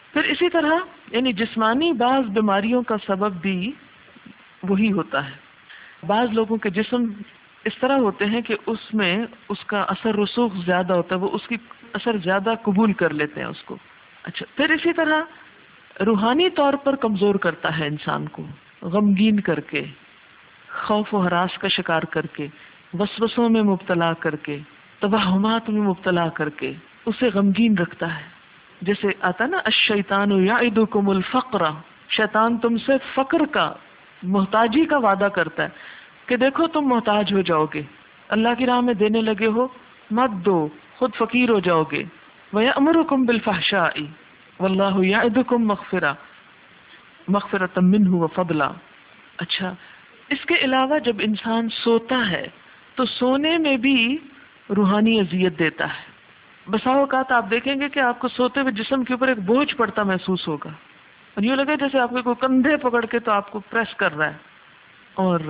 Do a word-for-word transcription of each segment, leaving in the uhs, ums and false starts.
پھر اسی طرح یعنی جسمانی بعض بیماریوں کا سبب بھی وہی ہوتا ہے. بعض لوگوں کے جسم اس طرح ہوتے ہیں کہ اس میں اس کا اثر رسوخ زیادہ ہوتا ہے، وہ اس کی اثر زیادہ قبول کر لیتے ہیں اس کو. اچھا، پھر اسی طرح روحانی طور پر کمزور کرتا ہے انسان کو، غمگین کر کے، خوف و ہراس کا شکار کر کے، وسوسوں میں مبتلا کر کے، توہمات میں مبتلا کر کے اسے غمگین رکھتا ہے. جیسے آتا نا الشیطان یعدکم الفقر، شیطان تم سے فقر کا، محتاجی کا وعدہ کرتا ہے کہ دیکھو تم محتاج ہو جاؤ گے، اللہ کی راہ میں دینے لگے ہو مت دو، خود فقیر ہو جاؤ گے. وَيَأْمُرُكُمْ بِالْفَحْشَاءِ وَاللَّهُ يَعِدُكُمْ مَغْفِرَةً مَغْفِرَةً مِّنْهُ وَفَضْلًا. اچھا، اس کے علاوہ جب انسان سوتا ہے تو سونے میں بھی روحانی اذیت دیتا ہے. بسا اوقات آپ دیکھیں گے کہ آپ کو سوتے ہوئے جسم کے اوپر ایک بوجھ پڑتا محسوس ہوگا، اور یوں لگے جیسے آپ کے کوئی کندھے پکڑ کے تو آپ کو پریس کر رہا ہے، اور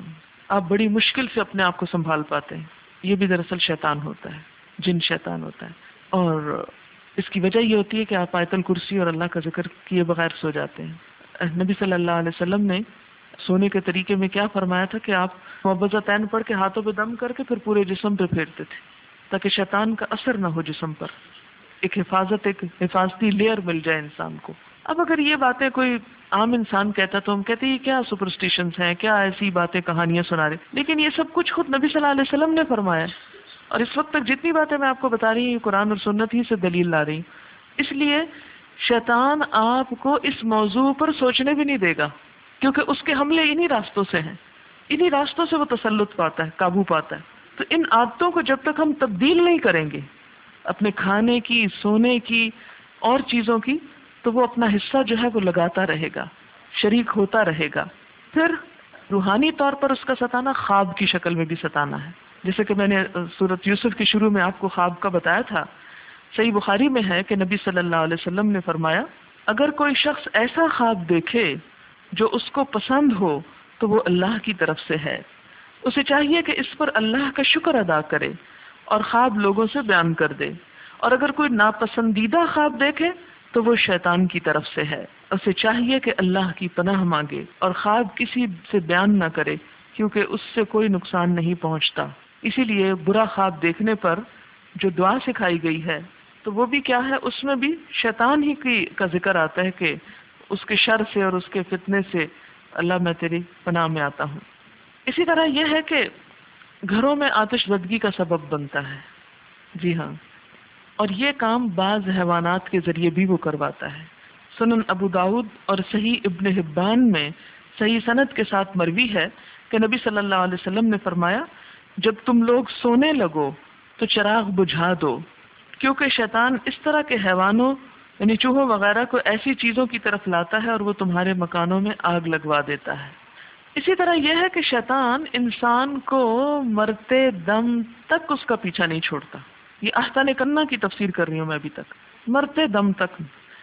آپ بڑی مشکل سے اپنے آپ کو سنبھال پاتے ہیں. یہ بھی دراصل شیطان ہوتا ہے، جن شیطان ہوتا ہے. اور اس کی وجہ یہ ہوتی ہے کہ آپ آیت الکرسی اور اللہ کا ذکر کیے بغیر سو جاتے ہیں. نبی صلی اللہ علیہ وسلم نے سونے کے طریقے میں کیا فرمایا تھا کہ آپ معوذتین پڑھ کے ہاتھوں پہ دم کر کے پھر پورے جسم پہ پھیرتے تھے تاکہ شیطان کا اثر نہ ہو جسم پر، ایک حفاظت، ایک حفاظتی لیئر مل جائے انسان کو. اب اگر یہ باتیں کوئی عام انسان کہتا تو ہم کہتے ہیں کیا سپرسٹیشنز ہیں، کیا ایسی باتیں کہانیاں سنا رہے، لیکن یہ سب کچھ خود نبی صلی اللہ علیہ وسلم نے فرمایا. اور اس وقت تک جتنی باتیں میں آپ کو بتا رہی ہوں قرآن اور سنت ہی سے دلیل لا رہی ہوں. اس لیے شیطان آپ کو اس موضوع پر سوچنے بھی نہیں دے گا، کیونکہ اس کے حملے انہی راستوں سے ہیں، انہی راستوں سے وہ تسلط پاتا ہے، قابو پاتا ہے. تو ان عادتوں کو جب تک ہم تبدیل نہیں کریں گے، اپنے کھانے کی، سونے کی اور چیزوں کی، تو وہ اپنا حصہ جو ہے وہ لگاتا رہے گا، شریک ہوتا رہے گا. پھر روحانی طور پر اس کا ستانا خواب کی شکل میں بھی ستانا ہے، جیسے کہ میں نے سورۃ یوسف کے شروع میں آپ کو خواب کا بتایا تھا. صحیح بخاری میں ہے کہ نبی صلی اللہ علیہ وسلم نے فرمایا اگر کوئی شخص ایسا خواب دیکھے جو اس کو پسند ہو تو وہ اللہ کی طرف سے ہے. اسے چاہیے کہ اس پر اللہ کا شکر ادا کرے اور خواب لوگوں سے بیان کر دے. اور اگر کوئی ناپسندیدہ خواب دیکھے تو وہ شیطان کی طرف سے ہے. اسے چاہیے کہ اللہ کی پناہ مانگے اور خواب کسی سے بیان نہ کرے کیونکہ اس سے کوئی نقصان نہیں پہنچتا. اسی لیے برا خواب دیکھنے پر جو دعا سکھائی گئی ہے تو وہ بھی کیا ہے، اس میں بھی شیطان ہی کی کا ذکر آتا ہے کہ اس کے شر سے اور اس کے فتنے سے اللہ میں تیری پناہ میں آتا ہوں. اسی طرح یہ ہے کہ گھروں میں آتش زدگی کا سبب بنتا ہے. جی ہاں، اور یہ کام بعض حیوانات کے ذریعے بھی وہ کرواتا ہے. سنن ابو داؤد اور صحیح ابن حبان میں صحیح سند کے ساتھ مروی ہے کہ نبی صلی اللہ علیہ وسلم نے فرمایا جب تم لوگ سونے لگو تو چراغ بجھا دو، کیونکہ شیطان اس طرح کے حیوانوں یعنی چوہوں وغیرہ کو ایسی چیزوں کی طرف لاتا ہے اور وہ تمہارے مکانوں میں آگ لگوا دیتا ہے. اسی طرح یہ ہے کہ شیطان انسان کو مرتے دم تک اس کا پیچھا نہیں چھوڑتا. یہ احسان کنہ کی تفسیر کر رہی ہوں میں ابھی تک. مرتے دم تک،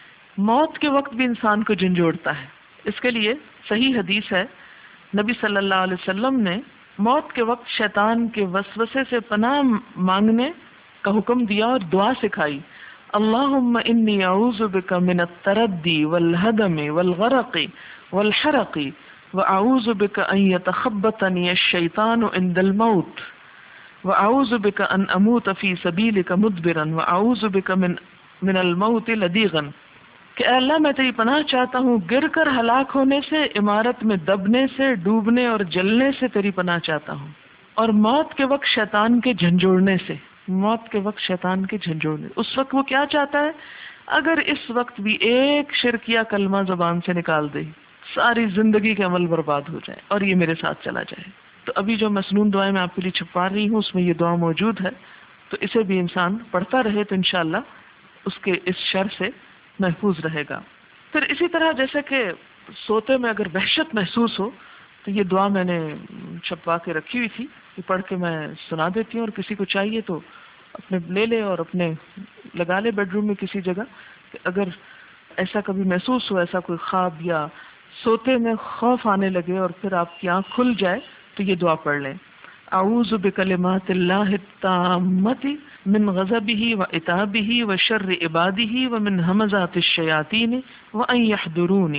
موت کے وقت بھی انسان کو جھنجھوڑتا ہے. اس کے لیے صحیح حدیث ہے، نبی صلی اللہ علیہ وسلم نے موت کے وقت شیطان کے وسوسے سے پناہ مانگنے کا حکم دیا اور دعا سکھائی. اللہم انی اعوذ بک من التردی والہدم والغرق والحرق واعوذ بک ان یتخبطنی الشیطان عند الموت واعوذ بک ان اموت فی سبیلک مدبرا واعوذ بک من من الموت لدیغا. کہ اے اللہ میں تیری پناہ چاہتا ہوں گر کر ہلاک ہونے سے، عمارت میں دبنے سے، ڈوبنے اور جلنے سے تیری پناہ چاہتا ہوں، اور موت کے وقت شیطان کے جھنجھوڑنے سے. موت کے وقت شیطان کے جھنجھوڑنے، اس وقت وہ کیا چاہتا ہے؟ اگر اس وقت بھی ایک شرکیہ کلمہ زبان سے نکال دے ساری زندگی کے عمل برباد ہو جائے اور یہ میرے ساتھ چلا جائے. تو ابھی جو مسنون دعائیں میں آپ کے لیے چھپا رہی ہوں اس میں یہ دعا موجود ہے، تو اسے بھی انسان پڑھتا رہے تو انشاءاللہ اس کے اس شر سے محفوظ رہے گا. پھر اسی طرح جیسے کہ سوتے میں اگر وحشت محسوس ہو تو یہ دعا میں نے چھپوا کے رکھی ہوئی تھی، یہ پڑھ کے میں سنا دیتی ہوں، اور کسی کو چاہیے تو اپنے لے لے اور اپنے لگا لے بیڈ روم میں کسی جگہ کہ اگر ایسا کبھی محسوس ہو، ایسا کوئی خواب یا سوتے میں خوف آنے لگے اور پھر آپ کی آنکھ کھل جائے تو یہ دعا پڑھ لیں. اعوذ بکلمات اللہ التامۃ من غضبہ وعتابہ وشر عبادہ ومن ہمزات الشیاطین وان یحضرون،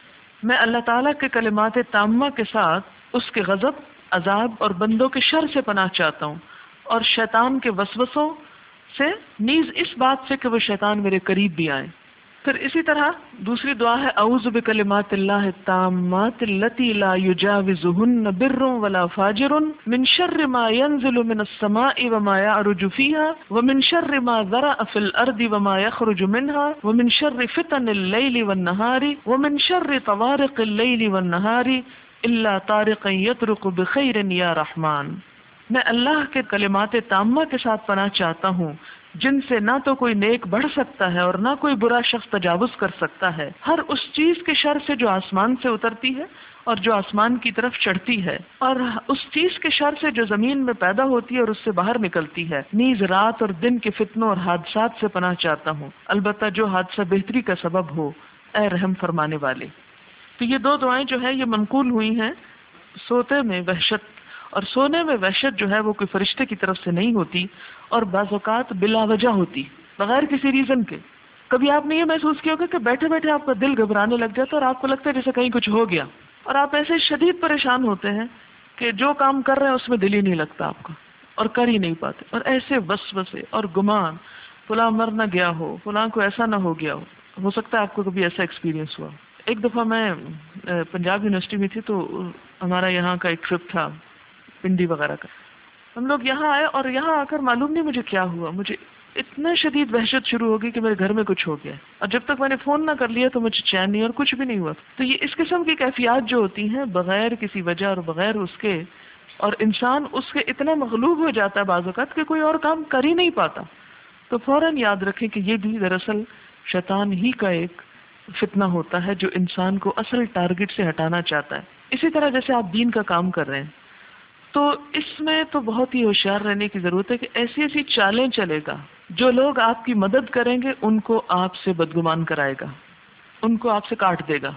میں اللہ تعالیٰ کے کلمات تامہ کے ساتھ اس کے غضب، عذاب اور بندوں کے شر سے پناہ چاہتا ہوں، اور شیطان کے وسوسوں سے، نیز اس بات سے کہ وہ شیطان میرے قریب بھی آئیں۔ پھر اسی طرح دوسری دعا ہے اعوذ بکلمات اللہ التامات التی لا یجاوزہن بر ولا فاجر من شر ما ينزل من السماء وما يعرج فيها ومن شر ما ذرأ في الارض وما يخرج منها ومن شر فتن الليل والنهار ومن شر طوارق الليل والنهار الا طارقا يطرق بخير یا رحمان۔ میں اللہ کے کلمات تامہ کے ساتھ پناہ چاہتا ہوں جن سے نہ تو کوئی نیک بڑھ سکتا ہے اور نہ کوئی برا شخص تجاوز کر سکتا ہے، ہر اس چیز کے شر سے جو آسمان سے اترتی ہے اور جو آسمان کی طرف چڑھتی ہے، اور اس چیز کے شر سے جو زمین میں پیدا ہوتی ہے اور اس سے باہر نکلتی ہے، نیز رات اور دن کے فتنوں اور حادثات سے پناہ چاہتا ہوں، البتہ جو حادثہ بہتری کا سبب ہو، اے رحم فرمانے والے۔ تو یہ دو دعائیں جو ہیں یہ منقول ہوئی ہیں۔ سوتے میں وحشت، اور سونے میں وحشت جو ہے وہ کوئی فرشتے کی طرف سے نہیں ہوتی، اور بعض اوقات بلا وجہ ہوتی، بغیر کسی ریزن کے۔ کبھی آپ نے یہ محسوس کیا ہوگا کہ بیٹھے بیٹھے آپ کا دل گھبرانے لگ جاتا ہے اور آپ کو لگتا ہے جیسے کہیں کچھ ہو گیا، اور آپ ایسے شدید پریشان ہوتے ہیں کہ جو کام کر رہے ہیں اس میں دل ہی نہیں لگتا آپ کا، اور کر ہی نہیں پاتے، اور ایسے وسوسے اور گمان، فلاں مر نہ گیا ہو، فلاں کو ایسا نہ ہو گیا ہو۔ ہو سکتا ہے آپ کو کبھی ایسا ایکسپیرینس ہوا۔ ایک دفعہ میں پنجاب یونیورسٹی میں تھی، تو ہمارا یہاں کا ایک ٹرپ تھا پنڈی وغیرہ کا۔ ہم لوگ یہاں آئے اور یہاں آ کر معلوم نہیں مجھے کیا ہوا، مجھے اتنا شدید وحشت شروع ہو گئی کہ میرے گھر میں کچھ ہو گیا، اور جب تک میں نے فون نہ کر لیا تو مجھے چین نہیں اور کچھ بھی نہیں ہوا۔ تو یہ اس قسم کی کیفیات جو ہوتی ہیں بغیر کسی وجہ اور بغیر اس کے، اور انسان اس کے اتنا مغلوب ہو جاتا ہے بعض اوقات کہ کوئی اور کام کر ہی نہیں پاتا، تو فوراً یاد رکھیں کہ یہ بھی دراصل شیطان ہی کا ایک فتنہ ہوتا ہے جو انسان کو اصل ٹارگٹ سے ہٹانا چاہتا ہے۔ اسی طرح جیسے آپ دین کا کام کر رہے ہیں، تو اس میں تو بہت ہی ہوشیار رہنے کی ضرورت ہے کہ ایسی ایسی چالیں چلے گا، جو لوگ آپ کی مدد کریں گے ان کو آپ سے بدگمان کرائے گا، ان کو آپ سے کاٹ دے گا،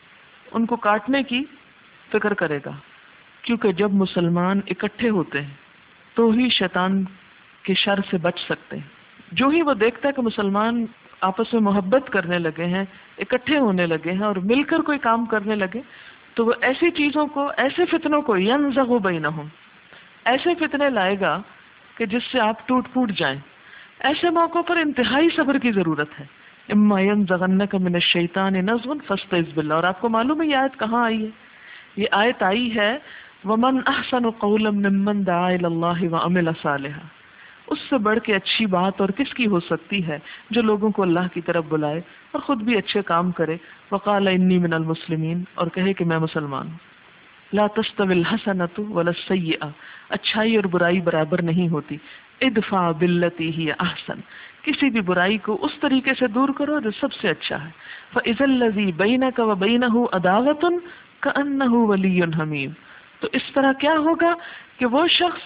ان کو کاٹنے کی فکر کرے گا، کیونکہ جب مسلمان اکٹھے ہوتے ہیں تو ہی شیطان کے شر سے بچ سکتے ہیں۔ جو ہی وہ دیکھتا ہے کہ مسلمان آپس میں محبت کرنے لگے ہیں، اکٹھے ہونے لگے ہیں اور مل کر کوئی کام کرنے لگے، تو وہ ایسی چیزوں کو، ایسے فتنوں کو ینزغ بینہم، ایسے فتنے لائے گا کہ جس سے آپ ٹوٹ پھوٹ جائیں۔ ایسے موقعوں پر انتہائی صبر کی ضرورت ہے۔ اما ینزغنک من الشیطان نزغ فاستعذ باللہ۔ اور آپ کو معلوم ہے یہ آیت کہاں آئی ہے؟ یہ آیت آئی ہے ومن احسن قولا ممن دعا الی اللہ وعمل صالحا۔ اس سے بڑھ کے اچھی بات اور کس کی ہو سکتی ہے جو لوگوں کو اللہ کی طرف بلائے اور خود بھی اچھے کام کرے۔ وقال انی من المسلمین، اور کہے کہ میں مسلمان ہوں۔ لا تستوی الحسنۃ ولا السیئۃ، اچھائی اور برائی برابر نہیں ہوتی۔ ادفع باللتی ہی احسن، کسی بھی برائی کو اس طریقے سے دور کرو جو سب سے اچھا ہے۔ فاذا الذی بینک وبینہ عداوۃ کأنہ ولی حمیم۔ تو اس طرح کیا ہوگا کہ وہ شخص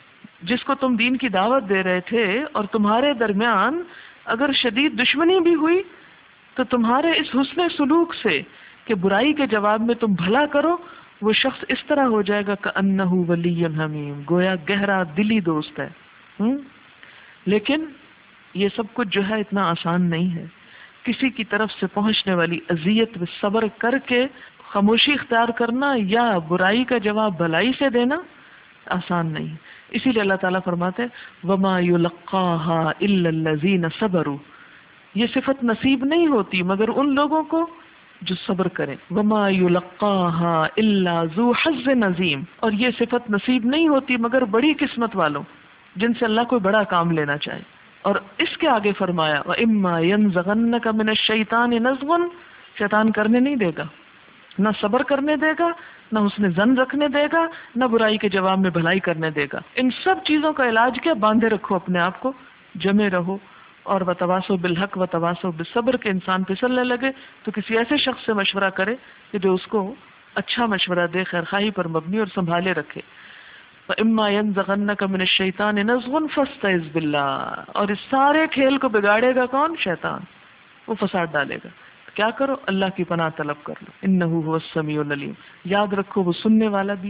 جس کو تم دین کی دعوت دے رہے تھے اور تمہارے درمیان اگر شدید دشمنی بھی ہوئی، تو تمہارے اس حسن سلوک سے کہ برائی کے جواب میں تم بھلا کرو، وہ شخص اس طرح ہو جائے گا کأنہ ولی حمیم، گویا گہرا دلی دوست ہے۔ ہم؟ لیکن یہ سب کچھ جو ہے اتنا آسان نہیں ہے۔ کسی کی طرف سے پہنچنے والی اذیت میں صبر کر کے خاموشی اختیار کرنا یا برائی کا جواب بھلائی سے دینا آسان نہیں۔ اسی لیے اللہ تعالیٰ فرماتے ہیں وَمَا يُلَقَّاهَا إِلَّا الَّذِينَ صَبَرُوا، یہ صفت نصیب نہیں ہوتی مگر ان لوگوں کو جو صبر کریں۔ وَمَا يُلَقَّاهَا إِلَّا ذُو حَظٍّ عَظِيمٍ، اور یہ صفت نصیب نہیں ہوتی مگر بڑی قسمت والوں، جن سے اللہ کوئی بڑا کام لینا چاہے۔ اور اس کے آگے فرمایا وَإِمَّا يَنزَغَنَّكَ مِنَ الشَّيْطَانِ نَزْغٌ، شیطان کرنے نہیں دے گا، نہ صبر کرنے دے گا، نہ اس نے زن رکھنے دے گا، نہ برائی کے جواب میں بھلائی کرنے دے گا۔ ان سب چیزوں کا علاج کیا؟ باندھے رکھو اپنے آپ کو، جمے رہو، اور وتواصوا بالحق وتواصوا بالصبر کے انسان پھسلنے لگے تو کسی ایسے شخص سے مشورہ کرے کہ جو اس کو اچھا مشورہ دے، خیر خواہی پر مبنی، اور سنبھالے رکھے۔ فَإِمَّا يَنزَغَنَّكَ مِنَ الشَّيْطَانِ نَزْغٌ فَاسْتَعِذْ بِاللَّهِ، اور اس سارے کھیل کو بگاڑے گا کون؟ شیطان، وہ فساد ڈالے گا۔ کیا کرو؟ اللہ کی پناہ طلب کر لو، انہ هو السمیع العلیم۔ یاد رکھو وہ سننے والا بھی ہے،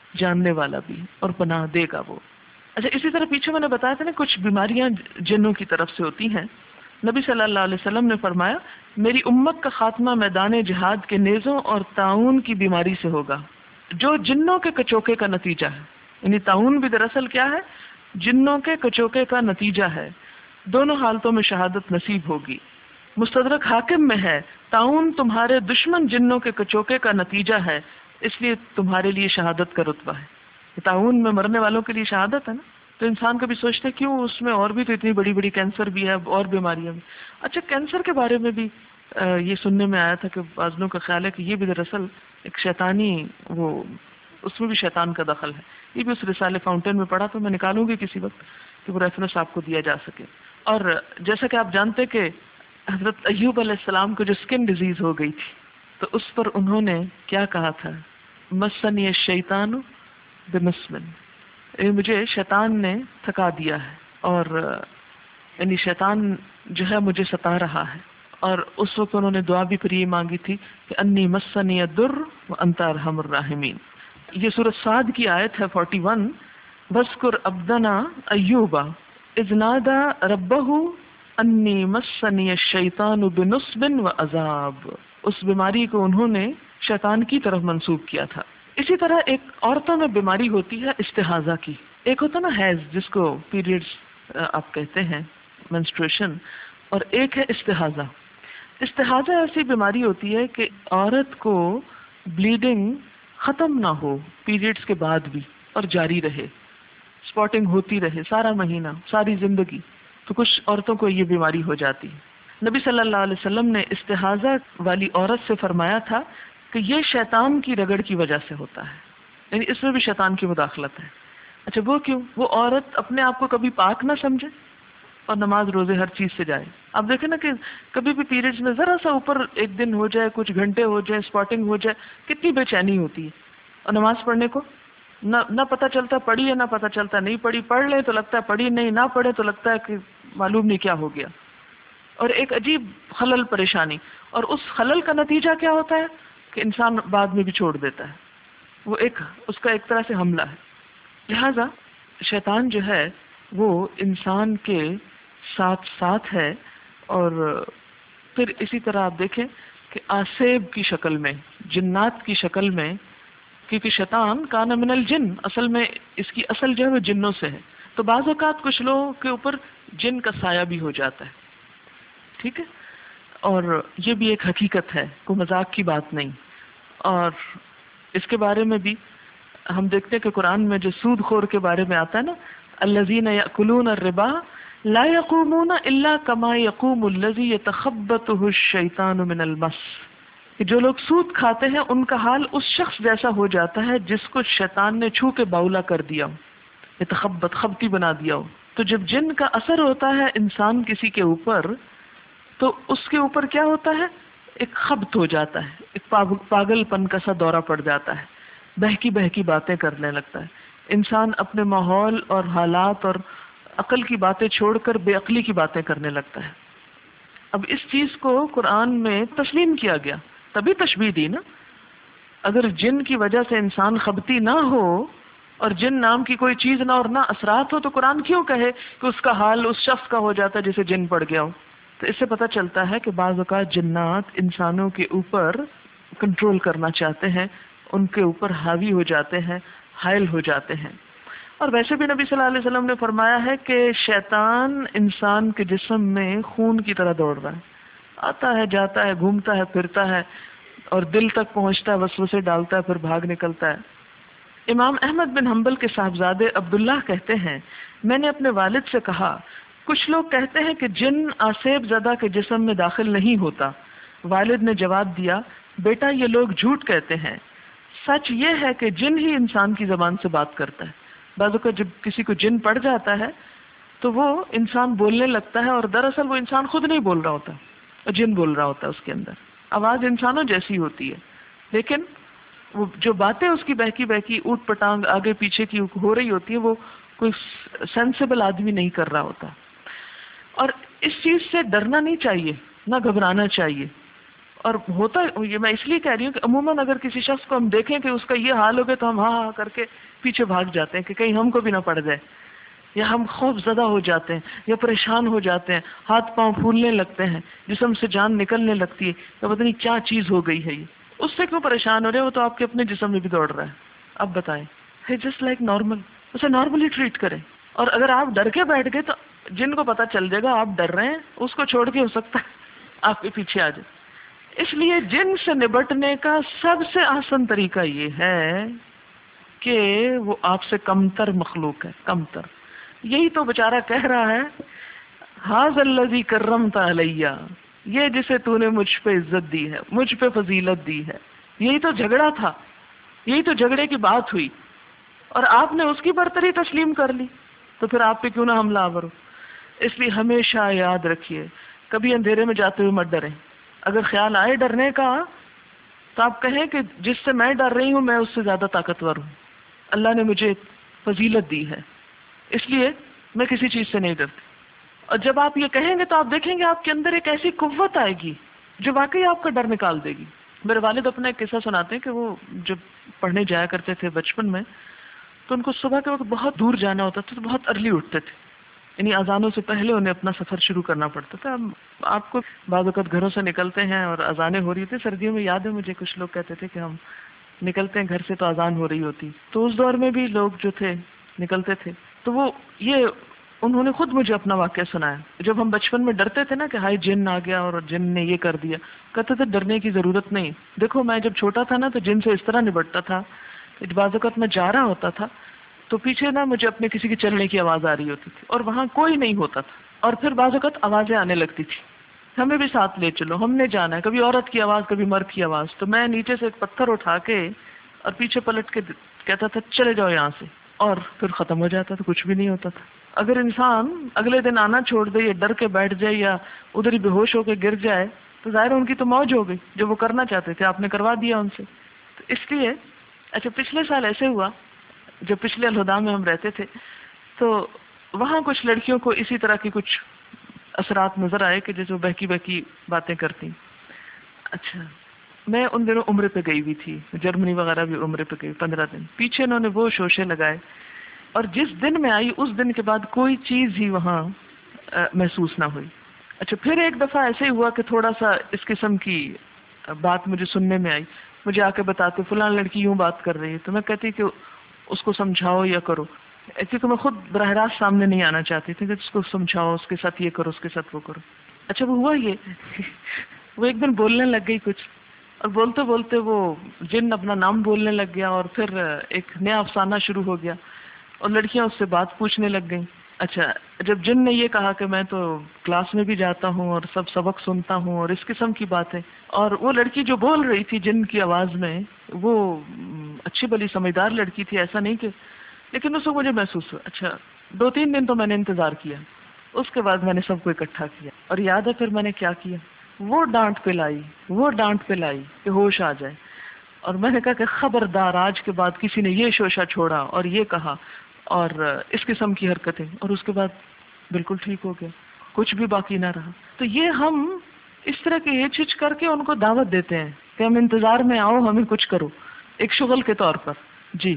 جاننے والا بھی اور پناہ دے گا وہ. اچھا اسی طرح پیچھے میں نے بتایا تھا نا کچھ بیماریاں جنوں کی طرف سے ہوتی ہیں. نبی صلی اللہ علیہ وسلم نے فرمایا میری امت کا خاتمہ میدان جہاد کے نیزوں اور طاعون کی بیماری سے ہوگا جو جنوں کے کچوکے کا نتیجہ ہے. یعنی طاعون بھی دراصل کیا ہے؟ جنوں کے کچوکے کا نتیجہ ہے. دونوں حالتوں میں شہادت نصیب ہوگی. مستدرک حاکم میں ہے طاعون تمہارے دشمن جنوں کے کچوکے کا نتیجہ ہے اس لیے تمہارے لیے شہادت کا رتبہ ہے. طاعون میں مرنے والوں کے لیے شہادت ہے نا. تو انسان کبھی سوچتے ہیں کیوں اس میں اور بھی تو اتنی بڑی بڑی کینسر بھی ہے اور بیماریاں بھی. اچھا کینسر کے بارے میں بھی یہ سننے میں آیا تھا کہ بعض لوگوں کا خیال ہے کہ یہ بھی دراصل ایک شیطانی وہ اس میں بھی شیطان کا دخل ہے. یہ بھی اس رسالے فاؤنٹین میں پڑھا تو میں نکالوں گی کسی وقت کہ وہ ریفرنس آپ کو دیا جا سکے. اور جیسا کہ آپ جانتے کہ حضرت ایوب علیہ السلام کو جو اسکن ڈیزیز ہو گئی تھی تو اس پر انہوں نے کیا کہا تھا؟ مسنی الشیطان بنصب، مجھے شیطان نے تھکا دیا ہے اور یعنی شیطان جو ہے مجھے ستا رہا ہے. اور اس وقت انہوں نے دعا بھی پھر یہ مانگی تھی کہ انی مسنی الضر وانت ارحم الراحمین. یہ سورۃ صاد کی آیت ہے اکتالیس. وَاذْكُرْ عَبْدَنَا أَيُّوبَ إِذْ نَادَى رَبَّهُ أَنِّي مَسَّنِيَ الشَّيْطَانُ بِنُصْبٍ وَعَذَابٍ. اس بیماری کو انہوں نے شیطان کی طرف منسوب کیا تھا. اسی طرح ایک عورتوں میں بیماری ہوتی ہے استحاضہ کی. ایک ہوتا نا حیض جس کو پیریڈز آپ کہتے ہیں منسٹریشن، اور ایک ہے استحاضہ. استحاضہ ایسی بیماری ہوتی ہے کہ عورت کو بلیڈنگ ختم نہ ہو پیریڈز کے بعد بھی اور جاری رہے، سپاٹنگ ہوتی رہے سارا مہینہ ساری زندگی. تو کچھ عورتوں کو یہ بیماری ہو جاتی ہے. نبی صلی اللہ علیہ وسلم نے استحاضہ والی عورت سے فرمایا تھا کہ یہ شیطان کی رگڑ کی وجہ سے ہوتا ہے، یعنی اس میں بھی شیطان کی مداخلت ہے. اچھا وہ کیوں؟ وہ عورت اپنے آپ کو کبھی پاک نہ سمجھے اور نماز روزے ہر چیز سے جائے. آپ دیکھیں نا کہ کبھی بھی پیریڈز میں ذرا سا اوپر ایک دن ہو جائے، کچھ گھنٹے ہو جائے، اسپاٹنگ ہو جائے، کتنی بے چینی ہوتی ہے. اور نماز پڑھنے کو نہ نہ پتہ چلتا پڑھی ہے، نہ پتہ چلتا نہیں پڑھی. پڑھ لیں تو لگتا ہے پڑھی نہیں، نہ پڑھے تو لگتا ہے کہ معلوم نہیں کیا ہو گیا. اور ایک عجیب خلل پریشانی. اور اس خلل کا نتیجہ کیا ہوتا ہے کہ انسان بعد میں بھی چھوڑ دیتا ہے. وہ ایک اس کا ایک طرح سے حملہ ہے. لہذا شیطان جو ہے وہ انسان کے ساتھ ساتھ ہے. اور پھر اسی طرح آپ دیکھیں کہ آسیب کی شکل میں، جنات کی شکل میں، کیونکہ شیطان کان من الجن، اصل میں اس کی اصل جو ہے وہ جنوں سے ہے. تو بعض اوقات کچھ لوگوں کے اوپر جن کا سایہ بھی ہو جاتا ہے. ٹھیک ہے، اور یہ بھی ایک حقیقت ہے، کوئی مذاق کی بات نہیں. اور اس کے بارے میں بھی ہم دیکھتے ہیں کہ قرآن میں جو سود خور کے بارے میں آتا ہے نا، الذین یأکلون الربا لا یقومون الا کما یقوم الذی یتخبطہ الشیطان من المس. کہ جو لوگ سود کھاتے ہیں ان کا حال اس شخص جیسا ہو جاتا ہے جس کو شیطان نے چھو کے باولا کر دیا ہو، یتخبط خبتی بنا دیا ہو. تو جب جن کا اثر ہوتا ہے انسان کسی کے اوپر تو اس کے اوپر کیا ہوتا ہے؟ ایک خبط ہو جاتا ہے، ایک پاگل پن کا سا دورہ پڑ جاتا ہے، بہکی بہکی باتیں کرنے لگتا ہے. انسان اپنے ماحول اور حالات اور عقل کی باتیں چھوڑ کر بے عقلی کی باتیں کرنے لگتا ہے. اب اس چیز کو قرآن میں تسلیم کیا گیا، تبھی تشبیہ دی نا. اگر جن کی وجہ سے انسان خبتی نہ ہو اور جن نام کی کوئی چیز نہ اور نہ اثرات ہو تو قرآن کیوں کہے کہ اس کا حال اس شخص کا ہو جاتا ہے جسے جن پڑ گیا ہو؟ تو اس سے پتہ چلتا ہے کہ بعض اوقات جنات انسانوں کے اوپر کنٹرول کرنا چاہتے ہیں، ان کے اوپر حاوی ہو جاتے ہیں، حائل ہو جاتے ہیں. اور ویسے بھی نبی صلی اللہ علیہ وسلم نے فرمایا ہے کہ شیطان انسان کے جسم میں خون کی طرح دوڑ رہا ہے، آتا ہے جاتا ہے، گھومتا ہے پھرتا ہے اور دل تک پہنچتا ہے، وسوسے ڈالتا ہے، پھر بھاگ نکلتا ہے. امام احمد بن حنبل کے صاحبزادے عبداللہ کہتے ہیں میں نے اپنے والد سے کہا کچھ لوگ کہتے ہیں کہ جن آسیب زدہ کے جسم میں داخل نہیں ہوتا. والد نے جواب دیا بیٹا یہ لوگ جھوٹ کہتے ہیں، سچ یہ ہے کہ جن ہی انسان کی زبان سے بات کرتا ہے. بعض اوقات جب کسی کو جن پڑ جاتا ہے تو وہ انسان بولنے لگتا ہے اور دراصل وہ انسان خود نہیں بول رہا ہوتا، جن بول رہا ہوتا ہے. اس کے اندر آواز انسانوں جیسی ہوتی ہے لیکن وہ جو باتیں اس کی بہکی بہکی اوٹ پٹانگ آگے پیچھے کی ہو رہی ہوتی ہے وہ کوئی سینسیبل آدمی نہیں کر رہا ہوتا. اور اس چیز سے ڈرنا نہیں چاہیے، نہ گھبرانا چاہیے. اور ہوتا یہ میں اس لیے کہہ رہی ہوں کہ عموماً اگر کسی شخص کو ہم دیکھیں کہ اس کا یہ حال ہو گیا تو ہم ہاں ہاں کر کے پیچھے بھاگ جاتے ہیں کہ کہیں ہم کو بھی نہ پڑ جائے، یا ہم خوف زدہ ہو جاتے ہیں یا پریشان ہو جاتے ہیں، ہاتھ پاؤں پھولنے لگتے ہیں، جسم سے جان نکلنے لگتی ہے، یا پتہ نہیں کیا چیز ہو گئی ہے یہ. اس سے کیوں پریشان ہو رہے ہیں؟ وہ تو آپ کے اپنے جسم میں بھی دوڑ رہا ہے. اب بتائیں، ہے جسٹ لائک نارمل، اسے نارملی ٹریٹ کریں. اور اگر آپ ڈر کے بیٹھ گئے تو جن کو پتہ چل جائے گا آپ ڈر رہے ہیں، اس کو چھوڑ کے ہو سکتا ہے آپ کے پیچھے آ جائے. اس لیے جن سے نبٹنے کا سب سے آسان طریقہ یہ ہے کہ وہ آپ سے کمتر مخلوق ہے، کمتر. یہی تو بیچارہ کہہ رہا ہے ھذا الذی کرمت علیہ، یہ جسے تو نے مجھ پہ عزت دی ہے، مجھ پہ فضیلت دی ہے. یہی تو جھگڑا تھا، یہی تو جھگڑے کی بات ہوئی، اور آپ نے اس کی برتری تسلیم کر لی، تو پھر آپ پہ کیوں نہ حملہ آور ہو. اس لیے ہمیشہ یاد رکھیے کبھی اندھیرے میں جاتے ہوئے مت ڈریں. اگر خیال آئے ڈرنے کا تو آپ کہیں کہ جس سے میں ڈر رہی ہوں میں اس سے زیادہ طاقتور ہوں، اللہ نے مجھے فضیلت دی ہے، اس لیے میں کسی چیز سے نہیں ڈرتی. اور جب آپ یہ کہیں گے تو آپ دیکھیں گے آپ کے اندر ایک ایسی قوت آئے گی جو واقعی آپ کا ڈر نکال دے گی. میرے والد اپنا ایک قصہ سناتے ہیں کہ وہ جب پڑھنے جایا کرتے تھے بچپن میں تو ان کو صبح کے وقت بہت دور جانا ہوتا تھا، تو بہت ارلی اٹھتے تھے، یعنی اذانوں سے پہلے انہیں اپنا سفر شروع کرنا پڑتا تھا. آپ کو بعض اوقات گھروں سے نکلتے ہیں اور اذانیں ہو رہی تھی، سردیوں میں یاد ہے مجھے کچھ لوگ کہتے تھے کہ ہم نکلتے ہیں گھر سے تو اذان ہو رہی ہوتی. تو اس دور میں بھی لوگ جو تھے نکلتے تھے، تو وہ یہ انہوں نے خود مجھے اپنا واقعہ سنایا. جب ہم بچپن میں ڈرتے تھے نا کہ ہائی جن آ گیا اور جن نے یہ کر دیا، کہتے تھے ڈرنے کی ضرورت نہیں. دیکھو میں جب چھوٹا تھا نا تو جن سے اس طرح نبٹتا تھا کہ بعض اوقات میں جا رہا ہوتا تھا تو پیچھے نا مجھے اپنے کسی کے چلنے کی آواز آ رہی ہوتی تھی اور وہاں کوئی نہیں ہوتا تھا، اور پھر بعض اوقات آوازیں آنے لگتی تھی، ہمیں بھی ساتھ لے چلو، ہم نے جانا ہے. کبھی عورت کی آواز، کبھی مرد کی آواز. تو میں نیچے سے ایک پتھر اٹھا کے اور پیچھے پلٹ کے کہتا تھا چلے جاؤ یہاں سے، اور پھر ختم ہو جاتا تھا، کچھ بھی نہیں ہوتا تھا. اگر انسان اگلے دن آنا چھوڑ دے یا ڈر کے بیٹھ جائے یا ادھر ہی بے ہوش ہو کے گر جائے تو ظاہر ان کی تو موج ہو گئی، جو وہ کرنا چاہتے تھے آپ نے کروا دیا ان سے. تو اس لیے اچھا پچھلے سال ایسے ہوا، جب پچھلے الہدا میں ہم رہتے تھے تو وہاں کچھ لڑکیوں کو اسی طرح کی کچھ اثرات نظر آئے کہ جیسے وہ بہکی بہکی باتیں کرتی. اچھا میں ان دنوں عمرے پہ گئی ہوئی تھی، جرمنی وغیرہ بھی عمرے پہ گئی پندرہ دن. پیچھے انہوں نے وہ شوشے لگائے، اور جس دن میں آئی اس دن کے بعد کوئی چیز ہی وہاں محسوس نہ ہوئی. اچھا پھر ایک دفعہ ایسے ہی ہوا کہ تھوڑا سا اس قسم کی بات مجھے سننے میں آئی. مجھے آ کے بتاتے فلاں لڑکی یوں بات کر رہی ہے، تو میں کہتی کہ اس کو سمجھاؤ یا کرو، کیونکہ میں خود براہ راست سامنے نہیں آنا چاہتی تھی کہ اس کو سمجھاؤ، اس کے ساتھ یہ کرو، اس کے ساتھ وہ کرو. اچھا وہ ہوا یہ وہ ایک دن بولنے لگ گئی کچھ، اور بولتے بولتے وہ جن اپنا نام بولنے لگ گیا، اور پھر ایک نیا افسانہ شروع ہو گیا اور لڑکیاں اس سے بات پوچھنے لگ گئیں. اچھا جب جن نے یہ کہا کہ میں تو کلاس میں بھی جاتا ہوں اور سب سبق سنتا ہوں اور اس قسم کی باتیں، اور وہ لڑکی جو بول رہی تھی جن کی آواز میں وہ اچھی بلی سمجھدار لڑکی تھی، ایسا نہیں کہ، لیکن اس کو مجھے محسوس ہوا. اچھا دو تین دن تو میں نے انتظار کیا، اس کے بعد میں نے سب کو اکٹھا کیا، اور یاد ہے پھر میں نے کیا کیا، وہ ڈانٹ پلائی وہ ڈانٹ پلائی کہ ہوش آ جائے. اور میں نے کہا کہ خبردار آج کے بعد کسی نے یہ شوشہ چھوڑا اور یہ کہا اور اس قسم کی حرکتیں، اور اس کے بعد بالکل ٹھیک ہو گیا، کچھ بھی باقی نہ رہا. تو یہ ہم اس طرح کے ہچ ہچ کر کے ان کو دعوت دیتے ہیں کہ ہم انتظار میں آؤ، ہمیں کچھ کرو، ایک شغل کے طور پر. جی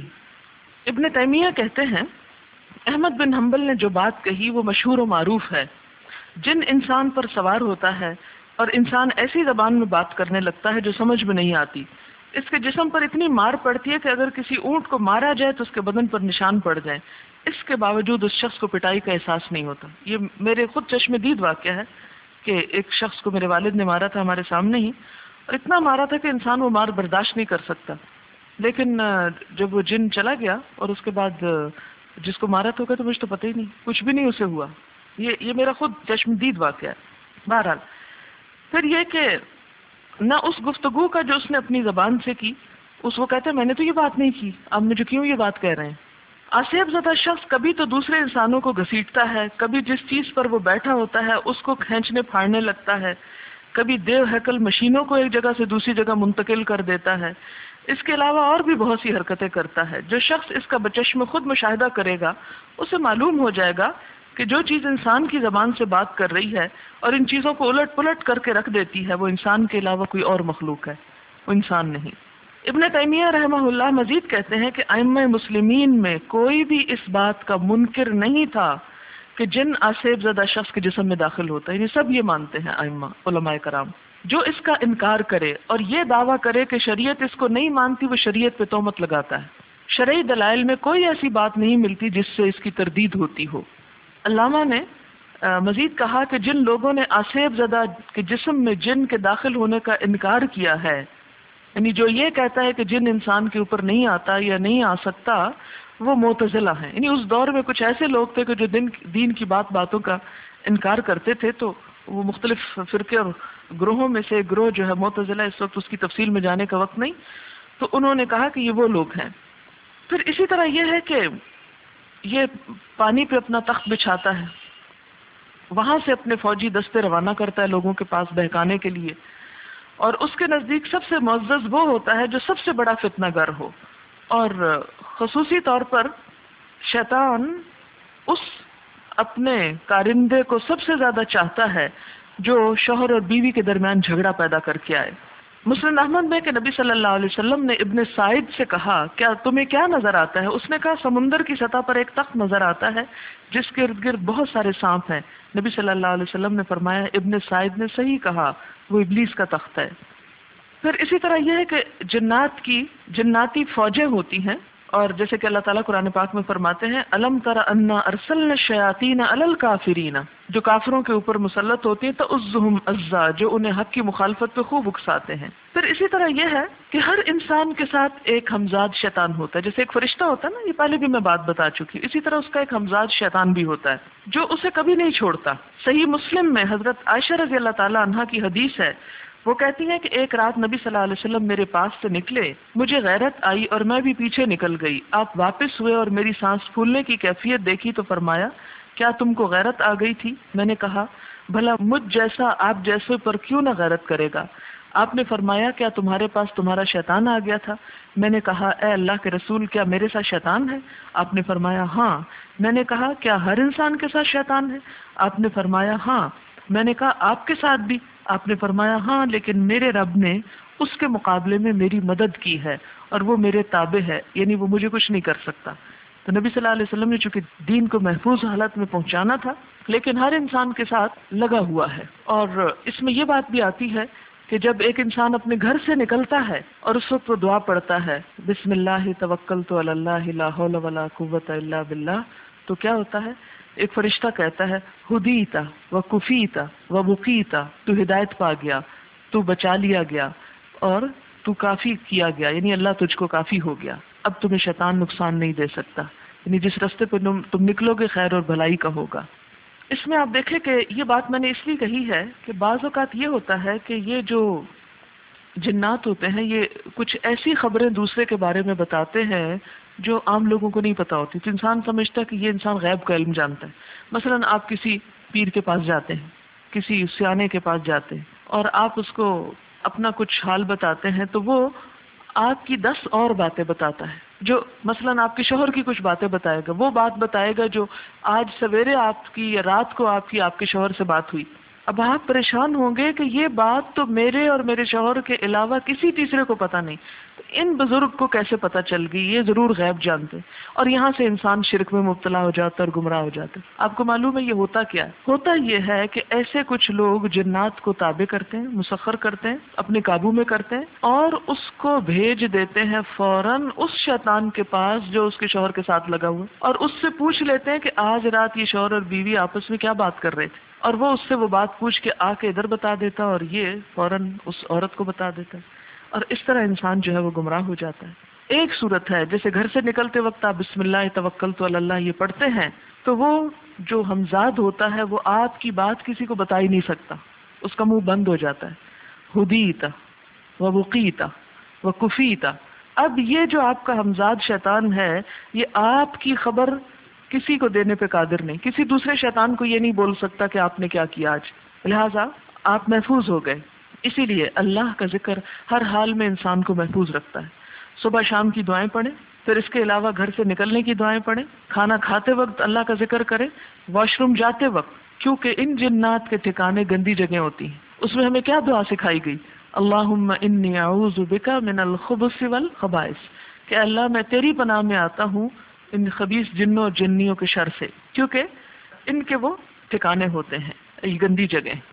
ابن تیمیہ کہتے ہیں احمد بن حنبل نے جو بات کہی وہ مشہور و معروف ہے. جن انسان پر سوار ہوتا ہے اور انسان ایسی زبان میں بات کرنے لگتا ہے جو سمجھ میں نہیں آتی، اس کے جسم پر اتنی مار پڑتی ہے کہ اگر کسی اونٹ کو مارا جائے تو اس کے بدن پر نشان پڑ جائے، اس کے باوجود اس شخص کو پٹائی کا احساس نہیں ہوتا. یہ میرے خود چشم دید واقعہ ہے کہ ایک شخص کو میرے والد نے مارا تھا ہمارے سامنے ہی، اور اتنا مارا تھا کہ انسان وہ مار برداشت نہیں کر سکتا. لیکن جب وہ جن چلا گیا اور اس کے بعد جس کو مارا تھا تو مجھے تو پتہ ہی نہیں، کچھ بھی نہیں اسے ہوا. یہ یہ میرا خود چشم دید واقعہ ہے. بہرحال پھر یہ کہ نہ اس گفتگو کا جو اس نے اپنی زبان سے کی، اس وہ کہتے ہیں میں نے تو یہ بات نہیں کی، آپ مجھے کیوں یہ بات کہہ رہے ہیں. آصیب زدہ شخص کبھی تو دوسرے انسانوں کو گھسیٹتا ہے، کبھی جس چیز پر وہ بیٹھا ہوتا ہے اس کو کھینچنے پھاڑنے لگتا ہے، کبھی دیو ہیکل مشینوں کو ایک جگہ سے دوسری جگہ منتقل کر دیتا ہے. اس کے علاوہ اور بھی بہت سی حرکتیں کرتا ہے. جو شخص اس کا بچشم خود مشاہدہ کرے گا اسے معلوم ہو جائے گا کہ جو چیز انسان کی زبان سے بات کر رہی ہے اور ان چیزوں کو الٹ پلٹ کر کے رکھ دیتی ہے، وہ انسان کے علاوہ کوئی اور مخلوق ہے، وہ انسان نہیں۔ ابن تیمیہ رحمہ اللہ مزید کہتے ہیں کہ ائمہ مسلمین میں کوئی بھی اس بات کا منکر نہیں تھا کہ جن آسیب زدہ شخص کے جسم میں داخل ہوتا ہے، یعنی سب یہ مانتے ہیں ائمہ علماء کرام۔ جو اس کا انکار کرے اور یہ دعویٰ کرے کہ شریعت اس کو نہیں مانتی، وہ شریعت پہ تہمت لگاتا ہے۔ شرعی دلائل میں کوئی ایسی بات نہیں ملتی جس سے اس کی تردید ہوتی ہو۔ علامہ نے مزید کہا کہ جن لوگوں نے آسیب زدہ کے جسم میں جن کے داخل ہونے کا انکار کیا ہے، یعنی جو یہ کہتا ہے کہ جن انسان کے اوپر نہیں آتا یا نہیں آ سکتا، وہ معتزلہ ہیں۔ یعنی اس دور میں کچھ ایسے لوگ تھے کہ جو دین دین کی بات باتوں کا انکار کرتے تھے، تو وہ مختلف فرقے اور گروہوں میں سے گروہ جو ہے معتزلہ، اس وقت اس کی تفصیل میں جانے کا وقت نہیں، تو انہوں نے کہا کہ یہ وہ لوگ ہیں۔ پھر اسی طرح یہ ہے کہ یہ پانی پہ اپنا تخت بچھاتا ہے، وہاں سے اپنے فوجی دستے روانہ کرتا ہے لوگوں کے پاس بہکانے کے لیے، اور اس کے نزدیک سب سے معزز وہ ہوتا ہے جو سب سے بڑا فتنہ گر ہو، اور خصوصی طور پر شیطان اس اپنے کارندے کو سب سے زیادہ چاہتا ہے جو شوہر اور بیوی کے درمیان جھگڑا پیدا کر کے آئے۔ مسلم احمد میں کہ نبی صلی اللہ علیہ وسلم نے ابن سعید سے کہا کیا تمہیں کیا نظر آتا ہے؟ اس نے کہا سمندر کی سطح پر ایک تخت نظر آتا ہے جس کے ارد گرد بہت سارے سانپ ہیں۔ نبی صلی اللہ علیہ وسلم نے فرمایا ابن سعید نے صحیح کہا، وہ ابلیس کا تخت ہے۔ پھر اسی طرح یہ ہے کہ جنات کی جناتی فوجیں ہوتی ہیں، اور جیسے کہ اللہ تعالیٰ قرآن پاک میں فرماتے ہیں الم تر انا ارسلنا الشیاطین علی الکافرین، جو کافروں کے اوپر مسلط ہوتی ہیں، تعزهم عزا، جو انہیں حق کی مخالفت پہ خوب اکساتے ہیں۔ پھر اسی طرح یہ ہے کہ ہر انسان کے ساتھ ایک ہمزاد شیطان ہوتا ہے، جیسے ایک فرشتہ ہوتا ہے نا، یہ پہلے بھی میں بات بتا چکی ہوں، اسی طرح اس کا ایک ہمزاد شیطان بھی ہوتا ہے جو اسے کبھی نہیں چھوڑتا۔ صحیح مسلم میں حضرت عائشہ رضی اللہ تعالی عنہا کی حدیث ہے، وہ کہتی ہیں کہ ایک رات نبی صلی اللہ علیہ وسلم میرے پاس سے نکلے، مجھے غیرت آئی اور میں بھی پیچھے نکل گئی۔ آپ واپس ہوئے اور میری سانس پھولنے کی کیفیت دیکھی تو فرمایا کیا تم کو غیرت آ گئی تھی؟ میں نے کہا بھلا مجھ جیسا آپ جیسے پر کیوں نہ غیرت کرے گا؟ آپ نے فرمایا کیا تمہارے پاس تمہارا شیطان آ گیا تھا؟ میں نے کہا اے اللہ کے رسول کیا میرے ساتھ شیطان ہے؟ آپ نے فرمایا ہاں۔ میں نے کہا کیا ہر انسان کے ساتھ شیطان ہے؟ آپ نے فرمایا ہاں۔ میں نے کہا آپ کے ساتھ بھی؟ آپ نے فرمایا ہاں، لیکن میرے رب نے اس کے مقابلے میں میری مدد کی ہے اور وہ میرے تابع ہے، یعنی وہ مجھے کچھ نہیں کر سکتا۔ تو نبی صلی اللہ علیہ وسلم نے چونکہ دین کو محفوظ حالت میں پہنچانا تھا، لیکن ہر انسان کے ساتھ لگا ہوا ہے۔ اور اس میں یہ بات بھی آتی ہے کہ جب ایک انسان اپنے گھر سے نکلتا ہے اور اس وقت وہ دعا پڑھتا ہے بسم اللہ توکلت علی اللہ لا حول ولا قوت الا باللہ، تو کیا ہوتا ہے؟ ایک فرشتہ کہتا ہے ہدیتا و کفیتا و بقیتا، تو ہدایت پا گیا، تو بچا لیا گیا اور تو کافی کیا گیا، یعنی اللہ تجھ کو کافی ہو گیا، اب تمہیں شیطان نقصان نہیں دے سکتا، یعنی جس رستے پہ تم نکلو گے خیر اور بھلائی کا ہوگا۔ اس میں آپ دیکھیں کہ یہ بات میں نے اس لیے کہی ہے کہ بعض اوقات یہ ہوتا ہے کہ یہ جو جنات ہوتے ہیں یہ کچھ ایسی خبریں دوسرے کے بارے میں بتاتے ہیں جو عام لوگوں کو نہیں پتا ہوتی، تو انسان سمجھتا ہے کہ یہ انسان غیب کا علم جانتا ہے۔ مثلا آپ کسی پیر کے پاس جاتے ہیں، کسی سیانے کے پاس جاتے ہیں اور آپ اس کو اپنا کچھ حال بتاتے ہیں، تو وہ آپ کی دس اور باتیں بتاتا ہے، جو مثلا آپ کے شوہر کی کچھ باتیں بتائے گا، وہ بات بتائے گا جو آج سویرے آپ کی یا رات کو آپ کی آپ کے شوہر سے بات ہوئی۔ اب آپ پریشان ہوں گے کہ یہ بات تو میرے اور میرے شوہر کے علاوہ کسی تیسرے کو پتہ نہیں، تو ان بزرگ کو کیسے پتہ چل گئی؟ یہ ضرور غیب جانتے، اور یہاں سے انسان شرک میں مبتلا ہو جاتا ہے اور گمراہ ہو جاتا ہے۔ آپ کو معلوم ہے یہ ہوتا کیا ہے؟ ہوتا یہ ہے کہ ایسے کچھ لوگ جنات کو تابع کرتے ہیں، مسخر کرتے ہیں، اپنے قابو میں کرتے ہیں، اور اس کو بھیج دیتے ہیں فوراً اس شیطان کے پاس جو اس کے شوہر کے ساتھ لگا ہوا، اور اس سے پوچھ لیتے ہیں کہ آج رات یہ شوہر اور بیوی آپس میں کیا بات کر رہے تھے، اور وہ اس سے وہ بات پوچھ کے آ کے ادھر بتا دیتا اور یہ فوراً اس عورت کو بتا دیتا ہے، اور اس طرح انسان جو ہے وہ گمراہ ہو جاتا ہے۔ ایک صورت ہے جیسے گھر سے نکلتے وقت آپ بسم اللہ توکلت علی اللہ یہ پڑھتے ہیں، تو وہ جو ہمزاد ہوتا ہے وہ آپ کی بات کسی کو بتا ہی نہیں سکتا، اس کا منہ بند ہو جاتا ہے۔ ہدیتا و بقیتا و کفیتا، اب یہ جو آپ کا ہمزاد شیطان ہے یہ آپ کی خبر کسی کو دینے پہ قادر نہیں، کسی دوسرے شیطان کو یہ نہیں بول سکتا کہ آپ نے کیا کیا آج، لہٰذا آپ محفوظ ہو گئے۔ اسی لیے اللہ کا ذکر ہر حال میں انسان کو محفوظ رکھتا ہے۔ صبح شام کی دعائیں پڑھیں، پھر اس کے علاوہ گھر سے نکلنے کی دعائیں پڑھیں، کھانا کھاتے وقت اللہ کا ذکر کریں، واش روم جاتے وقت، کیونکہ ان جنات کے ٹھکانے گندی جگہیں ہوتی ہیں۔ اس میں ہمیں کیا دعا سکھائی گئی؟ اللہم انی اعوذ بک من الخبث والخبائث، کہ اللہ میں تیری پناہ میں آتا ہوں ان خبیث جنوں اور جنیوں کے شر سے، کیونکہ ان کے وہ ٹھکانے ہوتے ہیں، یہ گندی جگہ۔